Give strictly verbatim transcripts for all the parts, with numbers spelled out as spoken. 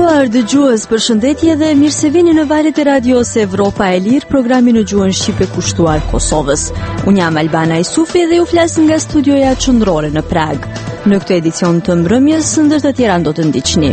nderuar dëgjues, përshëndetje dhe mirë se vini në valët e radios Evropa e Lirë, programi në gjuhën shqipe kushtuar Kosovës. Unë jam Albana Isufi dhe ju flas nga studioja qendrore në Prag. Në këtë edicion të mbrëmjes, ndër të tjera do të ndiqni.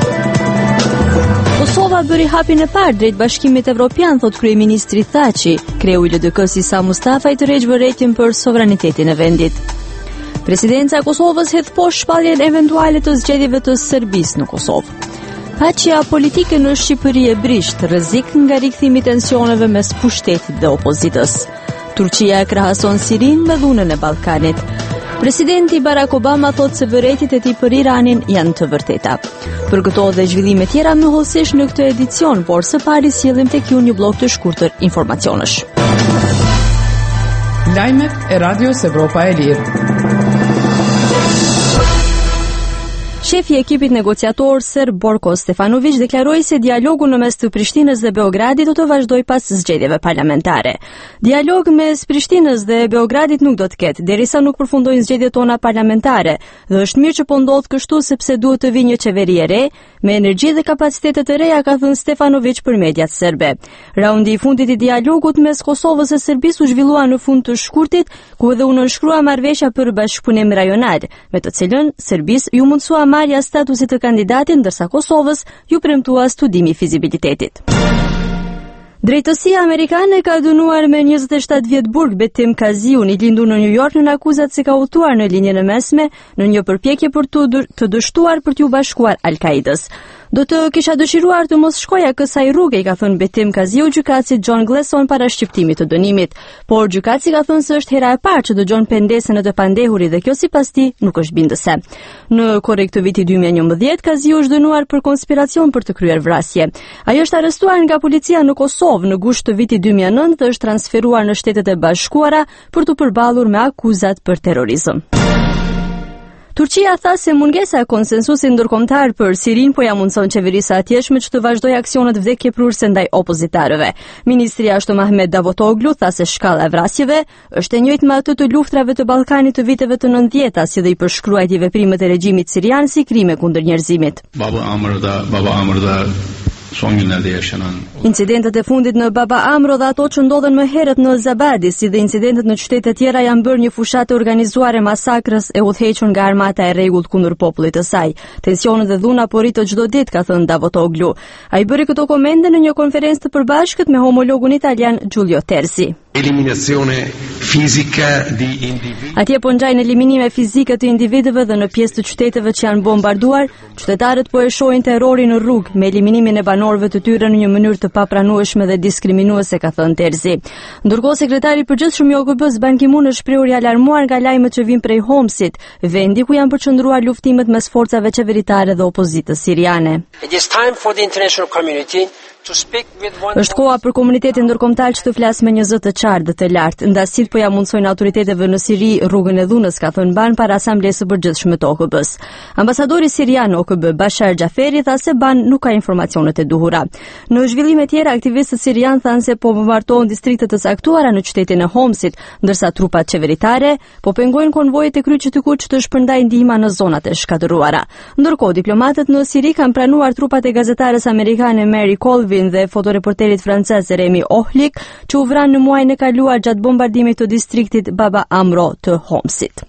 Kosova bëri hapin e parë drejt Bashkimit Evropian, thot kryeministri Thaçi. Kreu i L D K-s Isa Mustafaj të rregjë vërejtjen për sovranitetin e vendit. Presidenca e Kosovës hedh poshtë shpalljen eventuale të zgjedhjeve të Serbisë në Kosovë. Paqja politike në Shqipëri e brisht, rrezik nga rikthimi i tensioneve mes pushtetit dhe opozitës. Turqia krahason Sirinë me dhunën e Ballkanit. Presidenti Barack Obama thot se vërejtjet e tij për Iranin janë të vërteta. Për këto dhe zhvillime tjera më hollësisht në këtë edicion, por së pari sjellim tek ju një blok të shkurtër informacionesh. Lajmet e Radios Evropa e Lirë. Shefi i ekipit negociator serb Borko Stefanović deklaroi se dialogu në mes të Prishtinës dhe Beogradit do të vazhdojë pas zgjedhjeve parlamentare. Dialog mes Prishtinës dhe Beogradit nuk do të ketë derisa nuk përfundojnë zgjedhjet tona parlamentare, dhe është mirë që po ndodh kështu sepse duhet të vijë një qeveri e re me energji dhe kapacitete të reja, ka thënë Stefanović për mediat serbe. Raundi i fundit i dialogut mes Kosovës e Serbisë u zhvillua në fund të shkurtit, ku edhe u nënshkrua marrëveshja për bashkëpunim rajonal, me të cilën Serbisë ju mundsua marrja statusit të kandidatit, ndërsa Kosovës ju premtua studimi i fizibilitetit. Drejtësia amerikane ka dënuar me njëzet e shtatë vjet burg Betim Kaziun, i lindur në New York, në akuzat se ka udhëtuar në linjën e mesme në një përpjekje për të, të dështuar për t'u bashkuar Al-Qaidës. Do të kisha dëshiruar të mos shkoja kësaj rruge, i ka thënë Betim Kaziu gjykatësit John Gleason para shqiptimit të dënimit, por gjykatësi ka thënë se është hera e parë që dëgjon pendesën e të pandehurit dhe kjo sipas tij nuk është bindëse. Në korrekt të vitit dy mijë e njëmbëdhjetë, Kaziu është dënuar për konspiracion për të kryer vrasje. Ai është arrestuar nga policia në Kosovë në gusht të vitit dy mijë e nëntë dhe është transferuar në Shtetet e Bashkuara për të përballur me akuzat për terrorizëm. Turqia tha se mungesa e konsensusit ndërkombëtar për Sirinë po ja mundson qeverisë atjeshme që të vazhdojë aksionet vdekjeprurëse ndaj opozitarëve. Ministri i Jashtëm Ahmet Davutoglu tha se shkalla e vrasjeve është e njëjtë me atë të luftrave të Ballkanit të viteve të nëntëdhjetë, si dhe i përshkruajti veprimet e regjimit sirian si krime kundër njerëzimit. Baba Amr'da, Baba Amr'da son günlerde yaşanan Incidentet e fundit në Baba Amro dhe ato që ndodhen më herët në Zabadi, si dhe incidentet në qytete tjera janë bërë një fushatë organizuar e masakrës e udhëhequr nga armata e rregullt kundër popullit të saj. Tensionet dhe dhuna po rritet çdo ditë, ka thënë Davutoglu. Ai bëri këto komente në një konferencë të përbashkët me homologun italian Giulio Terzi. Eliminazione fisica di individui. Atje po ngjajnë eliminime fizike të individëve dhe në pjesë të qyteteve që janë bombarduar, qytetarët po e shohin terrorin në rrugë me eliminimin e banorëve të tyre në një mënyrë të papranueshme dhe diskriminuese, ka thënë Terzi. Ndërkohë sekretari i përgjithshëm i O K B-s Ban Ki-moon është shprehur i alarmuar nga lajmet që vijnë prej Homsit, vendi ku janë përqendruar luftimet mes forcave qeveritare dhe opozitës siriane. It is time for the international community to speak with one. Është koha për komunitetin ndërkombëtar që të flasë me një zë të qartë dhe të lartë. Ndasit po ja mundsojnë autoriteteve në Siri rrugën e dhunës, ka thënë Ban para asamblesë së përgjithshme të O K B-s. Ambasadori sirian në O K B, Bashar Jaferi, tha se Ban nuk ka informacionet e duhura. Në zhvillime tjera, aktivistët sirian thanë se po bombardohen distrikte të caktuara në qytetin e Homsit, ndërsa trupat qeveritare po pengojnë konvojet e kryqit të kuq të shpërndajnë ndihma në zonat e shkatëruara. Ndërkohë, diplomatët në Siri kanë pranuar trupat e gazetares amerikane Mary Colvin dhe fotoreporterit francez Remi Ohlik, që u vranë në muajin e kaluar gjatë bombardimit të distriktit Baba Amro të Homsit.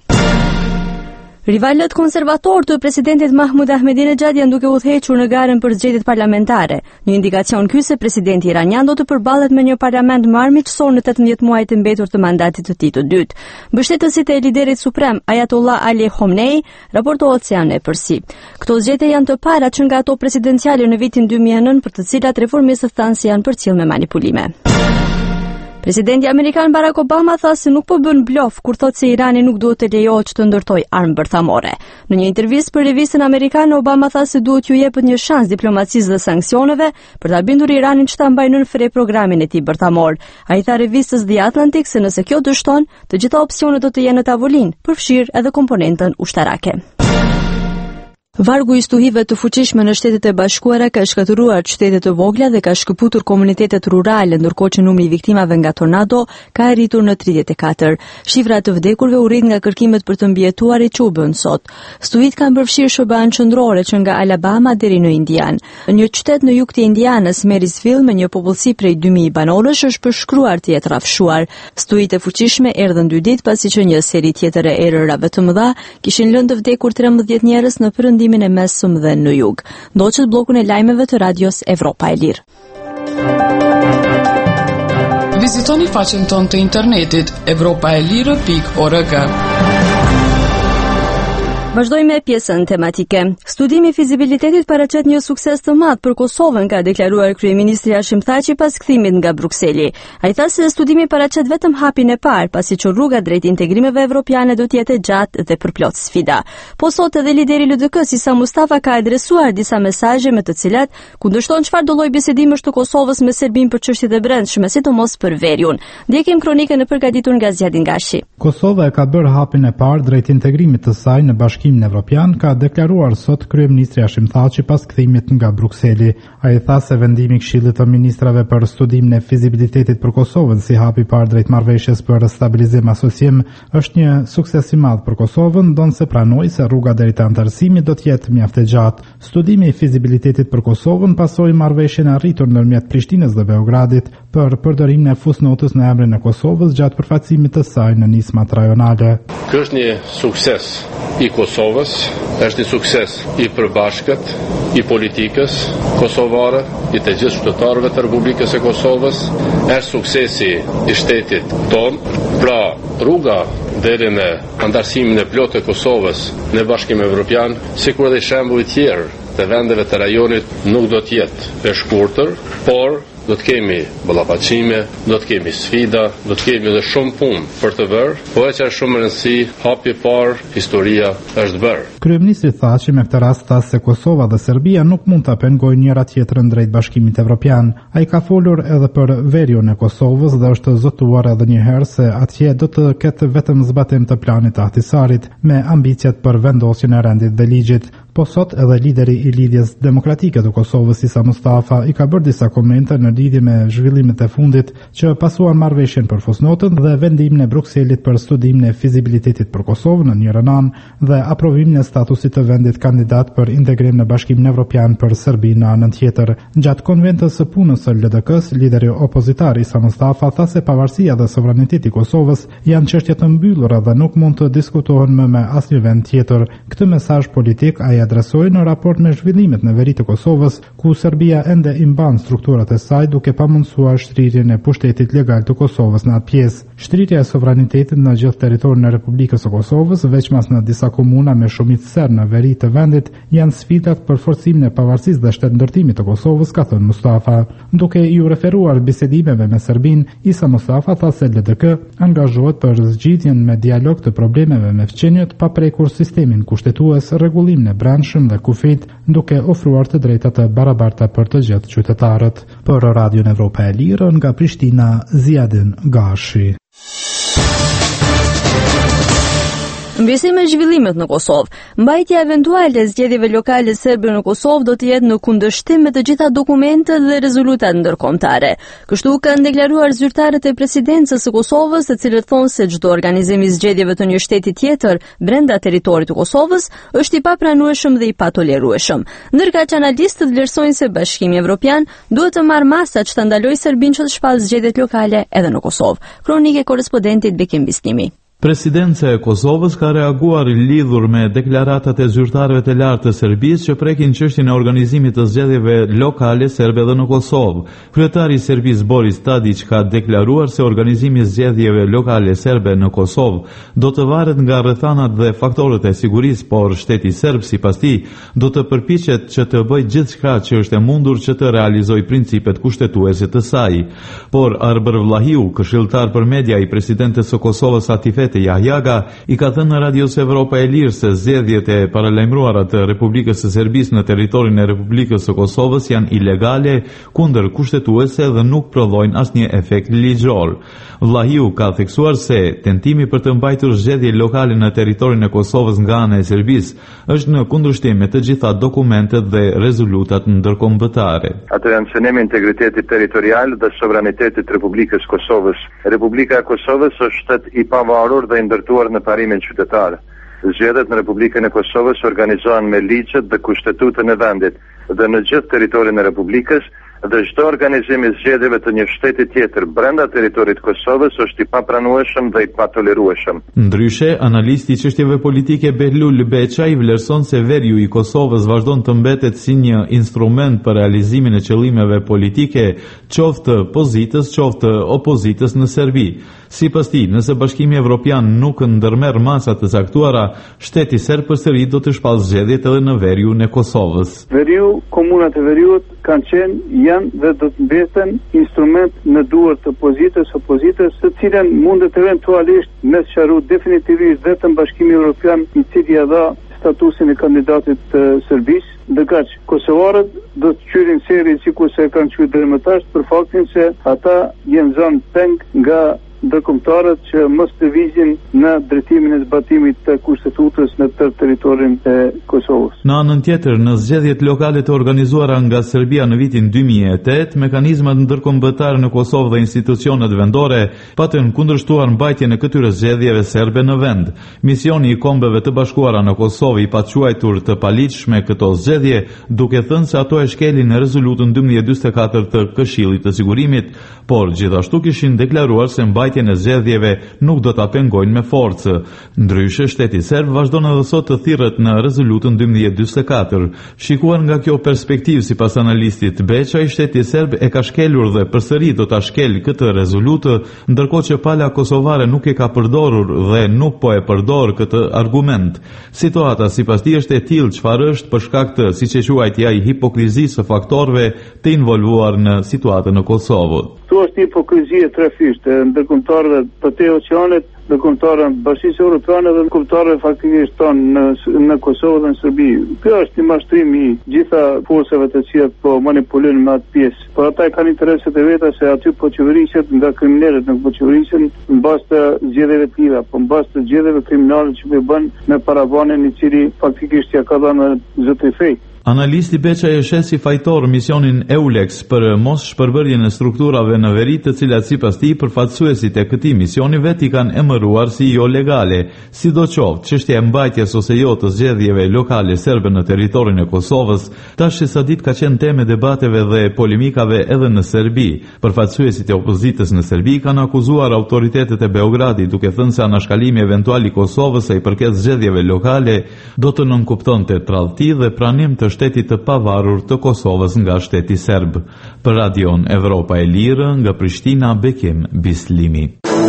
Rivalët konservator të presidentit Mahmud Ahmadinejad janë duke udhëhequr në garën për zgjedhjet parlamentare. Një indikacion ky se presidenti iranian do të përballet me një parlament më armiqësor në tetëmbëdhjetë muajt e mbetur të mandatit të tij të dytë. Mbështetësit e liderit suprem Ayatollah Ali Khamenei raportohet se janë epërsi. Këto zgjedhje janë të parat që nga ato presidenciale në vitin dy mijë e nëntë, për të cilat reformistët thanë se janë përcjell me manipulime. Presidenti amerikan Barack Obama tha se nuk po bën blof kur thotë se Irani nuk duhet të lejohet që të ndërtojë armë bërthamore. Në një intervistë për revistën amerikane, Obama tha se duhet ju jepet një shans diplomacisë dhe sanksioneve për ta bindur Iranin që ta mbajë nën fre programin e tij bërthamor. Ai tha revistës The Atlantic se nëse kjo dështon, të gjitha opsionet do të jenë në tavolinë, përfshirë edhe komponentën ushtarake. Vargu i stuhive të fuqishme në Shtetet e Bashkuara ka shkatëruar qytete të vogla dhe ka shkëputur komunitetet rurale, ndërkohë që numri i viktimave nga tornado ka arritur në tridhjetë e katër. Shifra të vdekurve u rrit nga kërkimet për të mbijetuarit që u bën sot. Stuhit kanë përfshirë S B A-n qendrore që nga Alabama deri në Indian. Një qytet në jug të Indianës, Marysville, me një popullsi prej dy mijë banorësh, është përshkruar të jetë rrafshuar. Stuhit e fuqishme erdhën dy ditë pasi që një seri tjetër e erërave të mëdha kishin lënë të vdekur trembëdhjetë njerëz në perëndim e mesëm dhe në jug. Ndoqët bllokun e lajmeve të radios Evropa e Lirë. Vizitoni faqen tonë të internetit evropa e lirë pikë org. Vazhdojmë me pjesën tematike. Studimi i fizibilitetit paraqet një sukses të madh për Kosovën, ka deklaruar kryeministri Hashim Thaçi pas kthimit nga Brukseli. Ai tha se studimi paraqet vetëm hapin e parë, pasi që rruga drejt integrimeve evropiane do të jetë e gjatë dhe përplot sfida. Po sot edhe lideri L D K Sisa Mustafa ka adresuar disa mesazhe me të cilat kundërshton çfarë do lloj bisedimesh të Kosovës me Serbinë për çështjet e brendshme, sidomos për veriun. Ndjekim kronikën e përgatitur nga Zjadin Gashi. Kosova e ka bërë hapin e parë drejt integrimit të saj në Bashkimin Evropian, ka deklaruar sot kryeministri Hashim Thaçi pas kthimit nga Brukseli. Ai tha se vendimi i Këshillit të Ministrave për studimin e fizibilitetit për Kosovën si hap i parë drejt marrëveshjes për stabilizim asociem është një sukses i madh për Kosovën, donse pranoi se rruga deri te antarësimi do të jetë mjaft e gjatë. Studimi i fizibilitetit për Kosovën pasoi marrëveshjen e arritur ndërmjet Prishtinës dhe Beogradit për përdorimin e fusnotës në emrin e Kosovës gjatë përfaqësimit të saj në nismat rajonale. Ky është një sukses i Kosovës, është një sukses i përbashkët, i politikës kosovare, i të gjithë qytetarëve të Republikës së Kosovës, është suksesi i shtetit tonë. Pra, rruga deri në antarësimin e plotë të Kosovës në Bashkimin Evropian, sikur edhe shembuj të tjerë të vendeve të rajonit, nuk do të jetë e shkurtër, por do të kemi ballafaqime, do të kemi sfida, do të kemi edhe shumë punë për të bërë, po e që është shumë rëndësi, hapi i parë, historia është bërë. Kryeministri Thaçi me këtë rast tha se Kosova dhe Serbia nuk mund ta pengojnë njëra tjetrën drejt Bashkimit Evropian. Ai ka folur edhe për veriun e Kosovës dhe është zotuar edhe një herë se atje do të ketë vetëm zbatim të planit të Ahtisarit me ambicet për vendosjen e rendit dhe ligjit. Po sot edhe lideri i lidhjes demokratike të Kosovës Sisa Mustafa i ka bërë disa komente në lidhje me zhvillimet e fundit që pasuan marrëveshjen për fusnotën dhe vendimin e Brukselit për studimin e fizibilitetit për Kosovën në njërin anë dhe aprovimin e statusit të vendit kandidat për integrim në Bashkimin Evropian për Serbinë në anën tjetër. Gjatë konventës së punës së L D K-s, lideri opozitar Sisa Mustafa tha se pavarësia dhe sovraniteti i Kosovës janë çështje të mbyllura dhe nuk mund të diskutohen më me asnjë vend tjetër. Këtë mesazh politik ai adresoi në raport me zhvillimet në veri të Kosovës, ku Serbia ende i mban strukturat e saj duke pamundsuar shtrirjen e pushtetit legal të Kosovës në atë pjesë. Shtrirja e sovranitetit në gjithë territorin e Republikës së Kosovës, veçmas në disa komuna me shumicë serbe në veri të vendit, janë sfidat për forcimin e pavarësisë dhe shtetëndërtimit të Kosovës, ka thënë Mustafa. Duke iu referuar bisedimeve me Serbinë, Sisa Mustafa tha se L D K angazhohet për zgjidhjen me dialog të problemeve me fqenjët pa prekur sistemin kushtetues, rregullimin e brendshëm dhe kufit, duke ofruar të drejta të barabarta për të gjithë qytetarët. Për Radion Evropa e Lirë nga Prishtina, Zjadin Gashi. Mbesi me zhvillimet në Kosovë. Mbajtja eventuale e zgjedhjeve lokale serbe në Kosovë do të jetë në kundërshtim me të gjitha dokumentet dhe rezolutat ndërkombëtare. Kështu kanë deklaruar zyrtarët e presidencës së Kosovës, të cilët thonë se çdo organizim i zgjedhjeve të një shteti tjetër brenda territorit të Kosovës është i papranueshëm dhe i patolerueshëm. Ndërka që analistët vlerësojnë se Bashkimi Evropian duhet të marrë masa që të ndalojë Serbinë që të shpallë zgjedhjet lokale edhe në Kosovë. Kronikë e korrespondentit Bekim Bislimi. Presidenca e Kosovës ka reaguar i lidhur me deklaratat e zyrtarëve të lartë të Serbisë që prekin çështjen e organizimit të zgjedhjeve lokale serbe edhe në Kosovë. Kryetari i Serbisë Boris Tadić ka deklaruar se organizimi i zgjedhjeve lokale serbe në Kosovë do të varet nga rrethanat dhe faktorët e sigurisë, por shteti serb sipas tij do të përpiqet që të bëjë gjithçka që është e mundur që të realizojë principet kushtetuese të saj. Por Arbër Vlahiu, këshilltar për media i presidentes së Kosovës Atifet Mbretëre Jahjaga i ka thënë në Radios Evropa e Lirë se zgjedhjet e paralajmëruara të Republikës së Serbisë në territorin e Republikës së Kosovës janë ilegale, kundër kushtetuese dhe nuk prodhojnë asnjë efekt ligjor. Vlahiu ka theksuar se tentimi për të mbajtur zgjedhje lokale në territorin e Kosovës nga ana e Serbisë është në kundërshtim me të gjitha dokumentet dhe rezolutat ndërkombëtare. Ato janë cënimi integriteti territorial dhe sovranitetit të Republikës Kosovës. Republika e Kosovës është shtet i pavarur dhe i ndërtuar në parimin qytetar. Zgjedhjet në Republikën e Kosovës organizohen me ligjet dhe kushtetutën e vendit dhe në gjithë territorin e Republikës, dhe çdo organizim i zgjedhjeve të një shteti tjetër brenda territorit të Kosovës është i papranueshëm dhe i patolerueshëm. Ndryshe, analisti i çështjeve politike Behlul Beqa i vlerëson se veriu i Kosovës vazhdon të mbetet si një instrument për realizimin e qëllimeve politike, qoftë pozitës, qoftë opozitës në Serbi. Sipas tij, nëse Bashkimi Evropian nuk ndërmerr masa të caktuara, shteti serb përsëri do të shpallë zgjedhjet edhe në veriun e Kosovës. Veriu, komunat e veriut kanë qenë, janë dhe do të mbeten instrument në duar të opozitës, opozitës, të cilën mundet eventualisht me sqaru definitivisht vetëm Bashkimi Evropian, i cili ia dha statusin e kandidatit të Serbisë. Dhe kaq, kosovarët do të qyrin seri sikur se kanë qyrë deri më tash për faktin se ata janë zënë peng nga ndërkombëtarët që mos të vizin në drejtimin e zbatimit të kushtetutës në tërë territorin e Kosovës. Në anën tjetër, në zgjedhjet lokale të organizuara nga Serbia në vitin dy mijë e tetë, mekanizmat ndërkombëtar në Kosovë dhe institucionet vendore patën kundërshtuar mbajtjen e këtyre zgjedhjeve serbe në vend. Misioni i Kombeve të Bashkuara në Kosovë i paquajtur të paligjshme këto zgjedhje, duke thënë se ato e shkelin në rezolutën dymbëdhjetë dymbëdhjetë e katër të Këshillit të Sigurimit, por gjithashtu kishin deklaruar se mbajtja e zgjedhjeve nuk do ta pengojnë me forcë. Ndryshe, shteti serb vazhdon edhe sot të thirret në rezolutën dymbëdhjetë dymbëdhjetë e katër. Shikuar nga kjo perspektivë, sipas analistit Beqa, shteti serb e ka shkelur dhe përsëri do ta shkelë këtë rezolutë, ndërkohë që pala kosovare nuk e ka përdorur dhe nuk po e përdor këtë argument. Situata sipas tij është e tillë çfarë është për shkak të, siç e quajti ai, hipokrizisë së faktorëve të involvuar në situatën në Kosovë. Tu është hipokrizie trefisht e ndërkombëtarëve të te oqeanit, ndërkombëtarëve Bashkisë Evropiane dhe ndërkombëtarëve faktikisht tonë në, në Kosovë dhe në Serbi. Kjo është një mashtrim i gjitha forcave të cilat po manipulojnë me atë pjesë. Por ata kanë intereset e veta se aty po qeveriset nga kriminalet, nuk po qeverisen mbas të zgjedhjeve të lira, po mbas të zgjedhjeve kriminale që po bën me paravanin i cili faktikisht ja ka dhënë zoti fej. Analisti Beqa e shes si fajtor misionin EULEX për mos shpërbërjen e strukturave në veri, të cilat sipas tij përfaqësuesit e këtij misioni vet i kanë emëruar si jo legale. Sidoqoftë, çështja e mbajtjes ose jo të zgjedhjeve lokale serbe në territorin e Kosovës tash sa ditë ka qenë temë debateve dhe polemikave edhe në Serbi. Përfaqësuesit e opozitës në Serbi kanë akuzuar autoritetet e Beogradit, duke thënë se anashkalimi eventual i Kosovës sa i përket zgjedhjeve lokale do të nënkuptonte tradhti dhe pranim të shtetit të pavarur të Kosovës nga shteti serb. Për Radion Evropa e Lirë, nga Prishtina, Bekim Bislimi.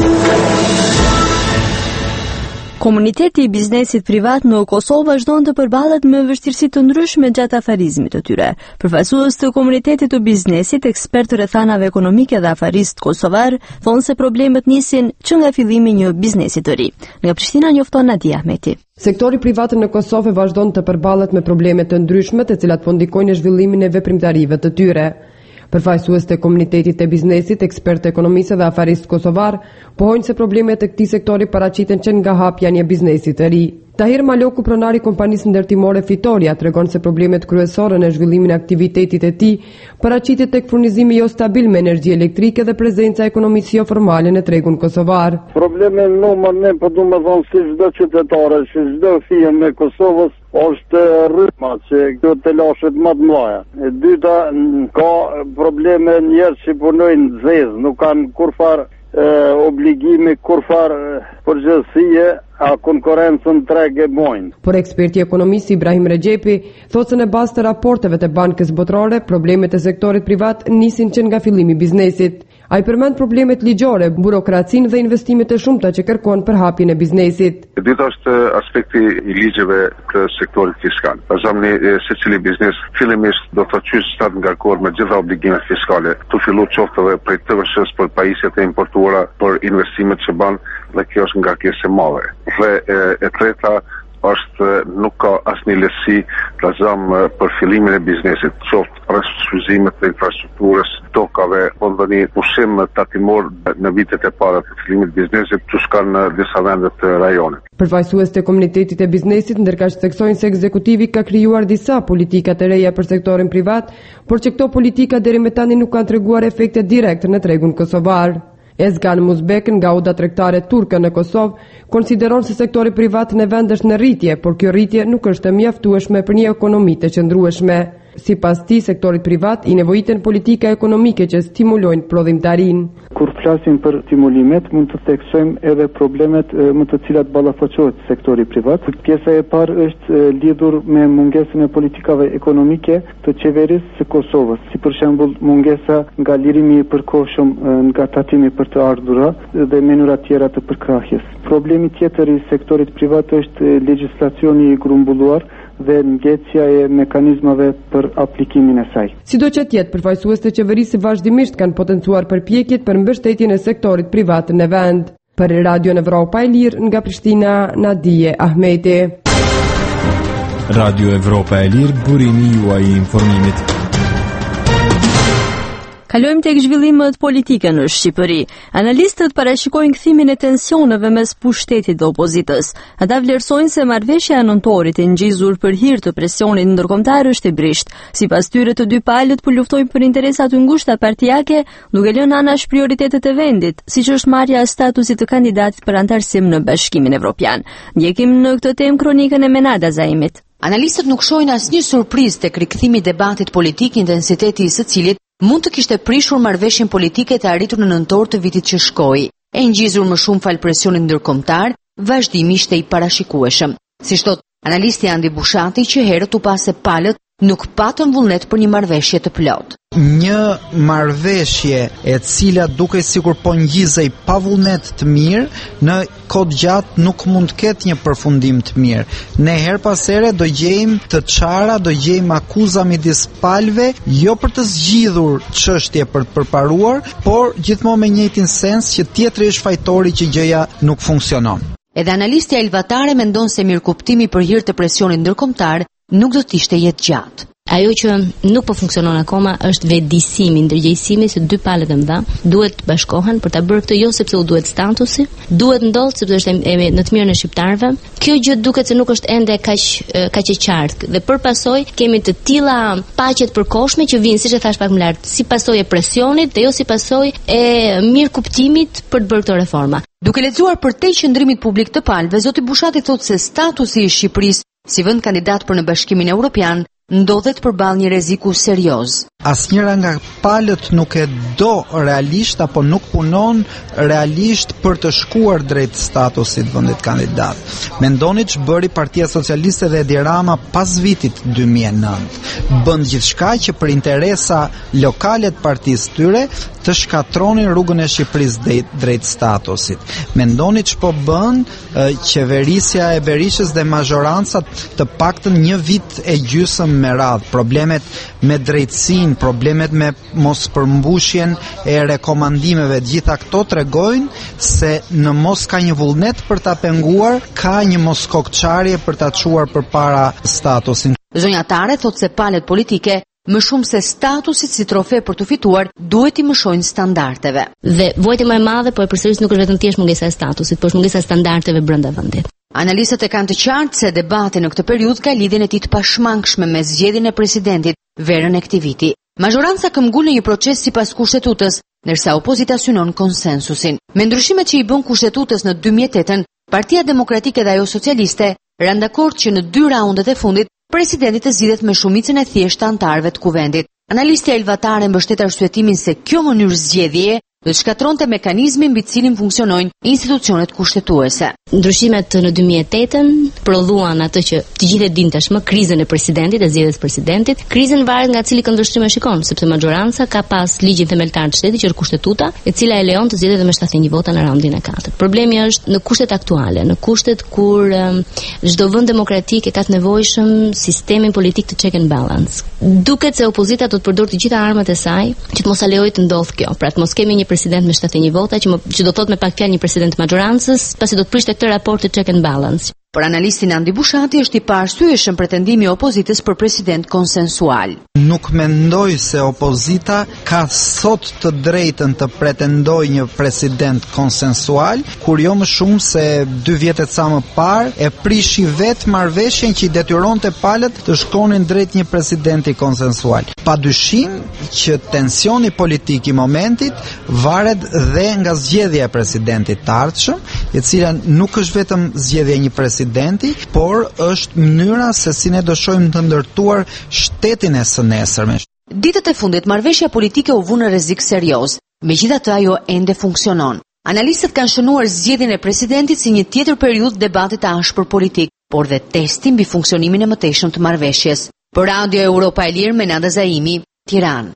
Komuniteti i biznesit privat në Kosovë vazhdon të përballet me vështirësi të ndryshme gjatë afarizmit të tyre. Përfaqësues të komunitetit të biznesit, ekspert rrethanave ekonomike dhe afarist kosovar, thonë se problemet nisin që nga fillimi një biznesi të ri. Nga Prishtina njofton Nadia Ahmeti. Sektori privat në Kosovë vazhdon të përballet me probleme të ndryshme, të cilat po ndikojnë në zhvillimin e veprimtarive të tyre. Përfaqësues të komunitetit të biznesit, ekspert ekonomisë dhe afarist kosovar, pohojnë se problemet e këtij sektori paraqiten që nga hapja një biznesi të ri. Tahir Maloku, pronari i kompanisë ndërtimore Fitoria, tregon se problemet kryesore në zhvillimin e aktivitetit e tij paraqitet tek furnizimi jo stabil me energji elektrike dhe prezenca e ekonomisë jo formale në tregun kosovar. Problemi në numër ne, po du me thonë si çdo qytetare, si çdo firmë në Kosovës, është rryma që këto të lashet më të mëdha. E dyta, ka probleme njerëz që punojnë zezë, nuk kanë kurfar obligimi, kurfar përgjegjësie, a konkurencën trege bojnë. Por eksperti i ekonomisë Ibrahim Rexhepi thotë se në bazë të raporteve të Bankës Botërore, problemet e sektorit privat nisin që nga fillimi i biznesit. Ai përmend problemet ligjore, burokracinë dhe investimet e shumta që kërkojnë për hapjen e biznesit. E dyta është aspekti i ligjeve të sektorit fiskal. Për shembull, secili biznes fillimisht do të qysh stat ngarkuar me gjitha obligimet fiskale, të fillu qoftë edhe prej T V S-s për pajisjet e importuara, për investimet që bën, dhe kjo është ngarkesë e madhe. Dhe e, e treta është nuk ka asnjë lehtësi plazëm për fillimin e biznesit, qoftë rreth shfrytëzimit të infrastrukturës, tokave, po ndonjë pushim tatimor në vitet e para të fillimit të biznesit, që kanë në disa vende të rajonit. Përfaqësues të komunitetit e biznesit ndërkaq theksojnë se ekzekutivi ka krijuar disa politika të reja për sektorin privat, por që këto politika deri më tani nuk kanë treguar efekte direkte në tregun kosovar. Ezgan Muzbek nga Uda Tregtare Turke në Kosovë konsideron se sektori privat në vend është në rritje, por kjo rritje nuk është e mjaftueshme për një ekonomi të qëndrueshme. Sipas tij, sektorit privat i nevojiten politika ekonomike që stimulojnë prodhimtarinë. Kur flasim për stimulimet, mund të theksojmë edhe problemet më të cilat ballafaqohet sektori privat. Pjesa e parë është lidhur me mungesën e politikave ekonomike të qeverisë së Kosovës, si për shembull mungesa nga lirimi i përkohshëm nga tatimi për të ardhura dhe mënyra tjera të përkrahjes. Problemi tjetër i sektorit privat është legjislacioni i grumbulluar dhe ngecja e mekanizmave për aplikimin e saj. Sidoqoftë tjetë, përfaqësues të qeverisë vazhdimisht kanë potencuar përpjekjet për mbështetjen e sektorit privat në vend. Për Radio Evropa e Lirë nga Prishtina, Nadije Ahmeti. Radio Evropa e Lirë, burimi juaj i informimit. Kalojmë tek zhvillimet politike në Shqipëri. Analistët parashikojnë kthimin e tensioneve mes pushtetit dhe opozitës. Ata vlerësojnë se marrëveshja e nëntorit e ngjizur për hir të presionit ndërkombëtar është e brisht. Sipas tyre, të dy palët po luftojnë për interesa të ngushta partijake, duke lënë anash prioritetet e vendit, siç është marrja e statusit të kandidatit për antarësim në Bashkimin Evropian. Ndjekim në këtë temë kronikën e Menada Zaimit. Analistët nuk shohin asnjë surprizë tek rikthimi i debatit politik, intensiteti i së cilit mund të kishte prishur marrëveshjen politike të arritur në nëntor të vitit që shkoi. E ngjizur më shumë fal presionit ndërkombëtar, vazhdimi ishte i parashikueshëm. Siç thot analisti Andi Bushati, që herët u pa se palët nuk patën vullnet për një marrëveshje të plotë. Një marrëveshje e cila duke sikur po ngjizej pa vullnet të mirë, në kohë gjatë nuk mund të ketë një përfundim të mirë. Ne her pas here do gjejmë të çara, do gjejmë akuza midis palëve, jo për të zgjidhur çështje për të përparuar, por gjithmonë me njëjtin sens që tjetri është fajtori që gjëja nuk funksionon. Edhe analistja Elvatare mendon se mirëkuptimi për hir të presionit ndërkombëtar nuk do të ishte jetë gjatë. Ajo që nuk po funksionon akoma është vetëdijsimi, ndërgjegjësimi se dy palët e mëdha duhet bashkohen për ta bërë këtë, jo sepse u duhet statusi, duhet ndodh sepse është e, në të mirën e shqiptarëve. Kjo gjë duket se nuk është ende kaq kaq e qartë. Dhe përpasoj kemi të tilla paqe të përkohshme që vijnë, siç e thash pak më lart, si pasojë e presionit dhe jo si pasojë e mirëkuptimit për të bërë këto reforma. Duke lexuar për te qëndrimit publik të palëve, zoti Bushati thotë se statusi i Shqipërisë si vend kandidat për në Bashkimin Evropian ndodhet përballë një rreziku serioz. Asnjëra nga palët nuk e do realisht apo nuk punon realisht për të shkuar drejt statusit vendit kandidat. Mendoni që bëri Partia Socialiste dhe Edi Rama pas vitit dy mijë e nëntë. Bën gjithçka që për interesa lokale të partisë tyre të shkatronin rrugën e Shqipërisë drejt statusit. Mendoni që po bën e, qeverisja e Berishës dhe mazhorancat të paktën një vit e gjysmë me radhë. Problemet me drejtësinë, problemet me mos përmbushjen e rekomandimeve, gjitha këto tregojnë se në mos ka një vullnet për ta penguar, ka një mos kokçarje për ta çuar përpara statusin. Zonjatare thotë se palët politike më shumë se statusit si trofe për të fituar, duhet i mëshojnë standardeve. Dhe vojtja më e madhe po e përsëris nuk është vetëm thjesht mungesa e statusit, por është mungesa e standardeve brenda vendit. Analistët e kanë të qartë se debati në këtë periudhë ka lidhjen e tij të pashmangshme me zgjedhjen e presidentit verën e këtij viti. Mazhoranca këmbgul në një proces sipas kushtetutës, ndërsa opozita synon konsensusin. Me ndryshimet që i bën kushtetutës në dy mijë e tetë, Partia Demokratike dhe ajo Socialiste rënë dakord që në dy raundet e fundit presidenti të zgjidhet me shumicën e thjeshtë të anëtarëve të kuvendit. Analistja Elvatare mbështet arsyetimin se kjo mënyrë zgjedhjeje do të shkatronte mekanizmin mbi të cilin funksionojnë institucionet kushtetuese. Ndryshimet në dy mijë e tetë prodhuan atë që të gjithë e dinë tashmë, krizën e presidentit, e zgjedhjes presidentit. Krizën varet nga cili këndvështrim e shikon, sepse majoranca ka pas ligjin themeltar të shtetit që është kushtetuta, e cila e lejon të zgjedhet me shtatëdhjetë e një vota në raundin e katërt. Problemi është në kushtet aktuale, në kushtet kur çdo um, vend demokratik e ka të nevojshëm sistemin politik të check and balance. Duket se opozita do të përdorë të gjitha armat e saj që të mos alejojë të ndodhë kjo, pra të mos kemi një president me shtatëdhjetë e një vota, që, më, që do thot me pak fjalë një president majorancës, pasi do të prishte këtë raport të check and balance. Për analistin Andi Bushati është i paarsyeshëm pretendimi i opozitës për president konsensual. Nuk mendoj se opozita ka sot të drejtën të pretendoj një president konsensual, kur jo më shumë se dy vjetet sa më parë e prishi vetë marrëveshjen që i detyronte palët të shkonin drejt një presidenti konsensual. Padyshim që tensioni politik i momentit varet dhe nga zgjedhja e presidentit të ardhshëm, e cila nuk është vetëm zgjedhja e një presidenti, por është mënyra se si ne do shohim të ndërtuar shtetin e së nesërme. Ditët e fundit marrëveshja politike u vu në rrezik serioz, megjithatë ajo ende funksionon. Analistët kanë shënuar zgjedhjen e presidentit si një tjetër periudhë debati të ashpër politik, por dhe testi mbi funksionimin e mëtejshëm të marrëveshjes. Për Radio Europa e Lirë, Menada Zaimi, Tiranë.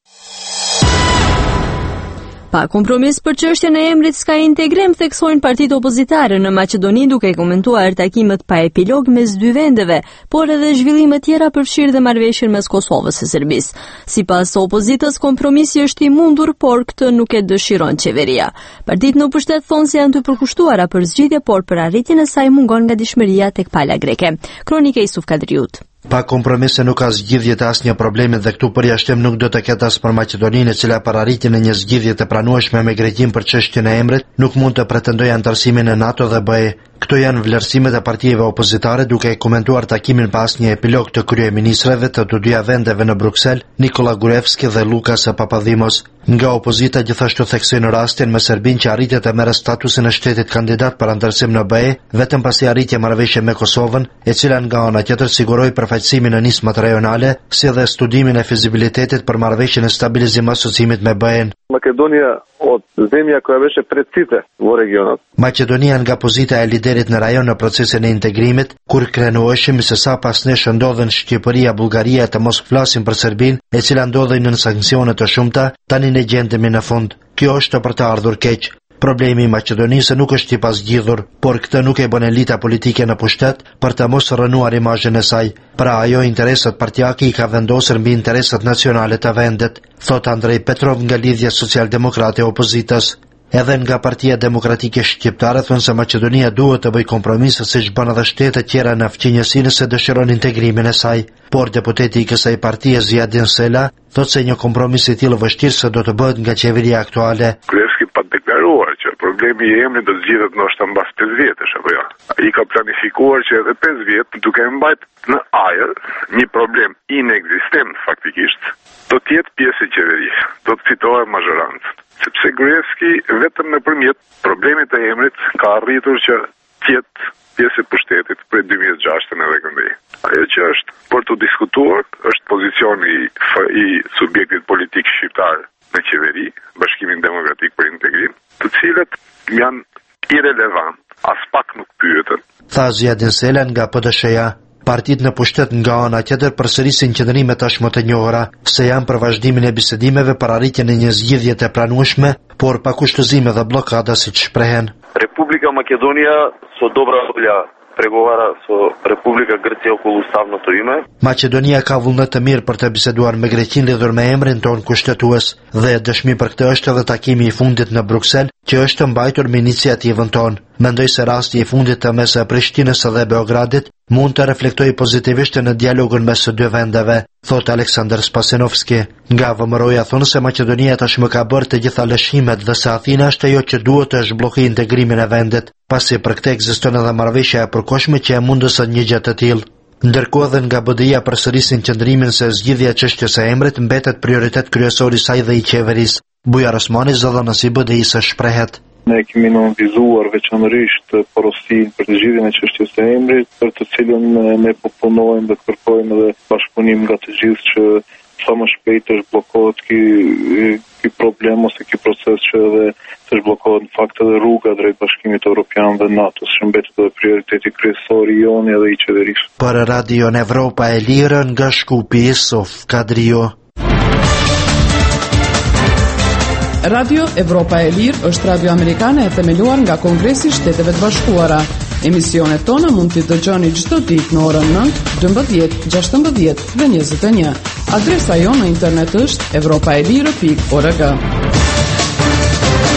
Pa kompromis për çështjen e emrit s'ka integrim, theksojnë partitë opozitare në Maqedoni, duke komentuar takimet pa epilog mes dy vendeve, por edhe zhvillime tjera përfshirë dhe marrëveshjen mes Kosovës e Serbisë. Sipas opozitës, kompromisi është i mundur, por këtë nuk e dëshiron qeveria. Partitë në pushtet thonë se janë të përkushtuara për zgjidhje, por për arritjen e saj mungon ngadishmëria tek pala greke. Kronika e Isuf Kadriut. Pa kompromise nuk ka zgjidhje të asnjë problemi dhe këtu përjashtim nuk do të ketë as për Maqedoninë, e cila për arritjen e një zgjidhje të pranueshme me Greqinë për çështjen e emrit nuk mund të pretendojë antarësimin në NATO dhe B E. Këto janë vlerësimet e partive opozitare, duke e komentuar takimin pas një epilog të kryeministrave të të dyja vendeve në Bruksel, Nikola Gurevski dhe Lukas Papadimos. Nga opozita gjithashtu theksojnë rastin me Serbinë që arritet të merre statusin e shtetit kandidat për antarësim në B E, vetëm pasi arritje marrëveshje me Kosovën, e cila nga ana tjetër siguroi përfaqësimin në nismat rajonale, si dhe studimin e fizibilitetit për marrëveshjen e stabilizim asociimit me B E-n. Македонија од земја која беше пред сите во регионот. Maqedonia nga pozita e liderit në rajon në procesin e integrimit, kur krenoheshim se sa pas nesh ndodhen Shqipëria, Bullgaria, të mos flasim për Serbinë, e cila ndodhej në sanksione të shumta, tani ne gjendemi në fund. Kjo është për të ardhur keq. Problemi i Maqedonisë nuk është i pasgjidhur, por këtë nuk e bën elita politike në pushtet për të mos rënuar imazhin e saj. Pra ajo interesat partjake i ka vendosur mbi interesat nacionale të vendit, thot Andrej Petrov nga Lidhja Social-Demokrate e Opozitës. Edhe nga Partia Demokratike Shqiptare thonë se Maqedonia duhet të bëjë kompromise siç bën edhe shtetet tjera në fqinjësinë se dëshiron integrimin e saj. Por deputeti i kësaj partie Zjadin Sela thotë se një kompromis i tillë vështirë se do të bëhet nga qeveria aktuale. Kryeski pa deklaruar që problemi i emrit do të zgjidhet ndoshta mbas pesë vjetësh apo jo. Ai ka planifikuar që edhe pesë vjet duke mbajt në ajër një problem inekzistent faktikisht, do të jetë pjesë e qeverisë, do të fitohet mazhorancë. Sepse Gruevski vetëm nëpërmjet problemit të emrit ka arritur që të jetë pjesë e pushtetit për dy mijë e gjashtën edhe këndej. Ajo që është për të diskutuar është pozicioni i, i subjektit politik shqiptar në qeveri, Bashkimin Demokratik për Integrim, të cilët janë irrelevant, as pak nuk pyeten. Tha Zjadin Sela nga P D S-ja. Partit në pushtet nga ana tjetër përsërisin qëndrimet tashmë të njohura, se janë për vazhdimin e bisedimeve për arritjen e një zgjidhje të pranueshme, por pa kushtëzime dhe bllokada siç shprehen. Republika Македонија со добра волја преговара со Republika Grecia околу уставното име. Maqedonia ka vullnet të mirë për të biseduar me Greqinë lidhur me emrin ton kushtetues, dhe dëshmi për këtë është edhe takimi i fundit në Bruksel, që është mbajtur me iniciativën tonë. Mendoj se rasti i fundit të mes Prishtinës dhe Beogradit mund të reflektojë pozitivisht në dialogun mes së dy vendeve, thot Aleksandar Spasinovski. Nga V M R-ja thonë se Maqedonia tashmë ka bërë të gjitha lëshimet dhe se Athina është ajo që duhet të zhbllokojë integrimin e vendit, pasi për këtë ekziston edhe marrëveshja e përkohshme që e mundëson një gjë të tillë. Ndërkohë edhe nga B D I-ja përsërisin qëndrimin se zgjidhja e çështjes së emrit mbetet prioritet kryesor i saj dhe i qeverisë. Bujar Osmani, zëdhënësi B D I-së shprehet. Ne kemi nënvizuar veçanërisht porosin për të zgjidhjen e çështjes së emrit, për të cilën ne po punojmë dhe kërkojmë edhe bashkëpunim nga të gjithë që sa më shpejt të zhbllokohet ky ky problem ose ky proces që edhe të zhbllokohet në fakt edhe rruga drejt Bashkimit Evropian dhe NATO-s, që mbetet edhe prioriteti kryesor i joni edhe i qeverisë. Për Radio Evropa e Lirë nga Shkupi, Isuf Kadrio. Radio Evropa e Lirë është radio amerikane e themeluar nga Kongresi i Shteteve të Bashkuara. Emisionet tona mund t'i dëgjoni çdo ditë në orën nëntë, dymbëdhjetë, gjashtëmbëdhjetë dhe njëzet e një. Adresa jonë në internet është evropaelirë pikë org.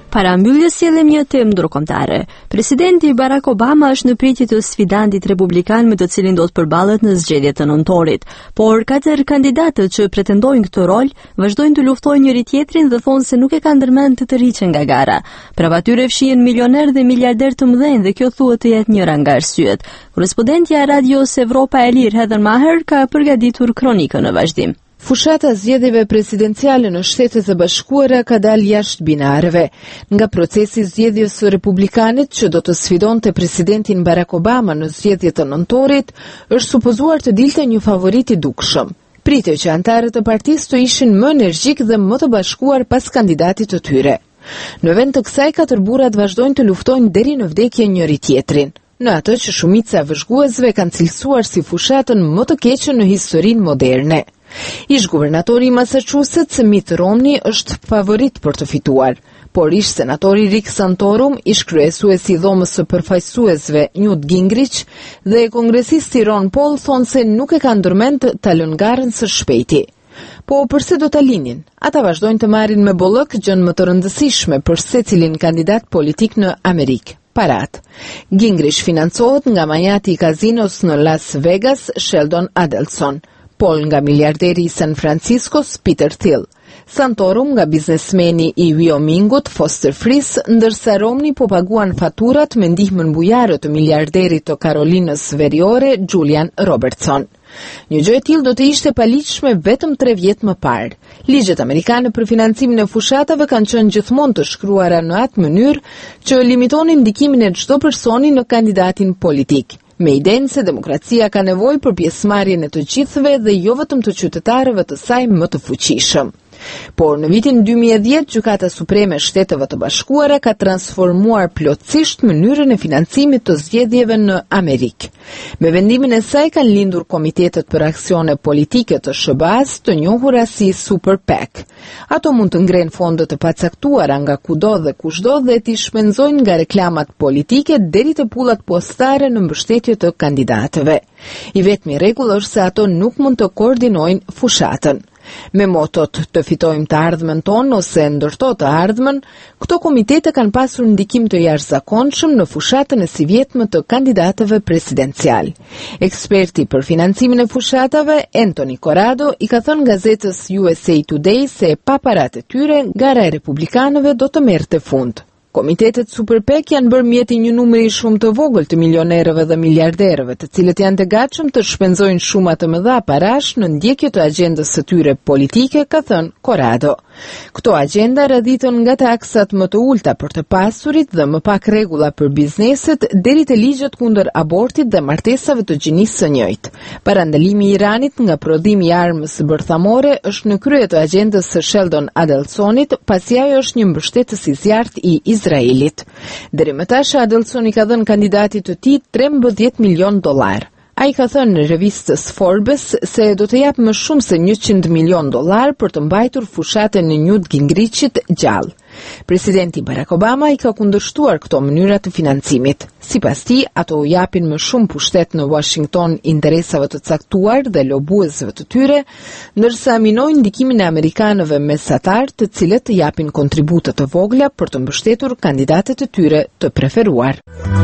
Para mbylljes sjellim një temë ndërkombëtare. Presidenti Barack Obama është në pritje të sfidantit republikan me të cilin do të përballet në zgjedhjet e nëntorit, por katër kandidatët që pretendojnë këtë rol vazhdojnë të luftojnë njëri tjetrin dhe thonë se nuk e kanë ndërmend të të rriqen nga gara. Prav atyre fshihen milioner dhe miliarder të mëdhenj dhe kjo thuhet të jetë njëra nga arsyet. Korrespondentja e Radios Evropa e Lirë Heather Maher ka përgatitur kronikën në vazhdim. Fushata zgjedhjeve presidenciale në Shtetet e Bashkuara ka dalë jashtë binareve. Nga procesi zgjedhjes së republikanit që do të sfidonte presidentin Barack Obama në zgjedhjet e nëntorit, është supozuar të dilte një favorit i dukshëm. Pritej që anëtarët e partisë të ishin më energjik dhe më të bashkuar pas kandidatit të tyre. Në vend të kësaj, katër burrat vazhdojnë të luftojnë deri në vdekje njëri tjetrin, në atë që shumica e vëzhguesve kanë cilësuar si fushatën më të keqe në historinë moderne. Ish guvernatori i Massachusetts Mitt Romney është favorit për të fituar, por ish senatori Rick Santorum, ish kryesuesi i dhomës së përfaqësuesve Newt Gingrich dhe kongresisti Ron Paul thonë se nuk e kanë ndërmend ta lënë garën së shpejti. Po përse do ta linin? Ata vazhdojnë të marrin me bollëk gjën më të rëndësishme për secilin kandidat politik në Amerikë. Parat. Gingrich financohet nga majati i kazinos në Las Vegas, Sheldon Adelson. Paul nga miliarderi i San Franciscos, Peter Thiel. Santorum nga biznesmeni i Wyomingut, Foster Friess, ndërsa Romney po paguan faturat me ndihmën bujare të miliarderit të Karolinës Veriore, Julian Robertson. Një gjë e tillë do të ishte paligjshme vetëm tre vjet më parë. Ligjet amerikane për financimin e fushatave kanë qenë gjithmonë të shkruara në atë mënyrë që limitonin ndikimin e çdo personi në kandidatin politik, me idenë se demokracia ka nevojë për pjesëmarrjen e të gjithëve dhe jo vetëm të qytetarëve të saj më të fuqishëm. Por në vitin dy mijë e dhjetë, Gjykata Supreme e Shteteve të Bashkuara ka transformuar plotësisht mënyrën e financimit të zgjedhjeve në Amerikë. Me vendimin e saj kanë lindur komitetet për aksione politike të S B A-s, të njohura si Super PAC. Ato mund të ngrenë fonde të pacaktuara nga kudo dhe kushdo dhe t'i shpenzojnë nga reklamat politike deri te pullat postare në mbështetje të kandidatëve. I vetmi rregull është se ato nuk mund të koordinojnë fushatën. Me motot të fitojmë të ardhmen tonë ose ndërto të ardhmen, këto komitete kanë pasur ndikim të jashtëzakonshëm në fushatën e sivjetme të kandidatëve presidencial. Eksperti për financimin e fushatave, Anthony Corrado, i ka thënë gazetës U S A Today se pa paratë e tyre, gara e republikanëve do të merrte fund. Komitetet Super PAC janë bërë mjeti një numëri shumë të vogël të milionerëve dhe miliarderëve, të cilët janë të gatshëm të shpenzojnë shuma të mëdha parash në ndjekje të agjendës së tyre politike, ka thënë Corrado. Këto agjenda radhiten nga taksat më të ulta për të pasurit dhe më pak rregulla për bizneset deri te ligjet kundër abortit dhe martesave të gjinisë së njëjtë. Parandalimi i Iranit nga prodhimi i armës së bërthamore është në krye të agjendës së Sheldon Adelsonit, pasi ajo është një mbështetës i zjarrt i Izraelit. Deri më tash Adelsoni ka dhënë kandidatit të tij trembëdhjetë milion dollar. Ai ka thënë në revistës Forbes se do të jap më shumë se njëqind milion dollar për të mbajtur fushatën e Newt Gingrichit gjallë. Presidenti Barack Obama i ka kundërshtuar këto mënyra të financimit. Sipas tij, ato u japin më shumë pushtet në Washington interesave të caktuar dhe lobuesve të tyre, ndërsa minojnë ndikimin e amerikanëve mesatar, të cilët japin kontribute të vogla për të mbështetur kandidatët e tyre të preferuar.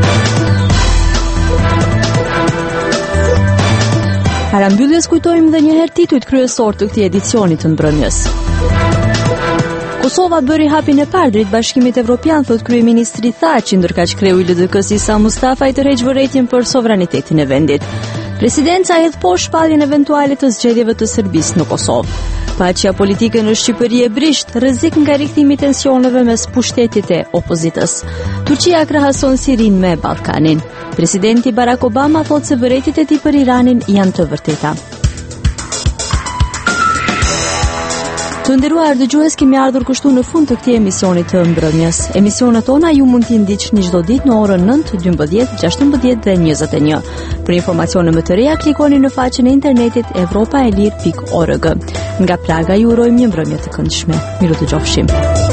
Para mbylljes kujtojmë dhe një herë titujt kryesor të këtij edicioni të mbrëmjes. Kosova bëri hapin e parë drejt Bashkimit Evropian, thot kryeministri Thaçi, ndërkaq kreu i L D K-s Isa Mustafa i tërheq vërejtjen për sovranitetin e vendit. Presidenca hedh poshtë shpalljen eventuale të zgjedhjeve të Serbisë në Kosovë. Paqja politike në Shqipëri e brisht, rrezik nga rikthimi i tensioneve mes pushtetit e opozitës. Turqia krahason Sirinë me Ballkanin. Presidenti Barack Obama thot se vërejtjet e tij për Iranin janë të vërteta. Të nderuar dëgjues, kemi ardhur kështu në fund të këtij emisioni të mbrëmjes. Emisionet tona ju mund t'i ndiqni çdo ditë në orën nëntë, dymbëdhjetë, gjashtëmbëdhjetë dhe njëzet e një. Për informacione më të reja, klikoni në faqen e internetit evropaelir pikë org. Nga Praga ju urojmë një mbrëmje të këndshme. Miru të qofshim.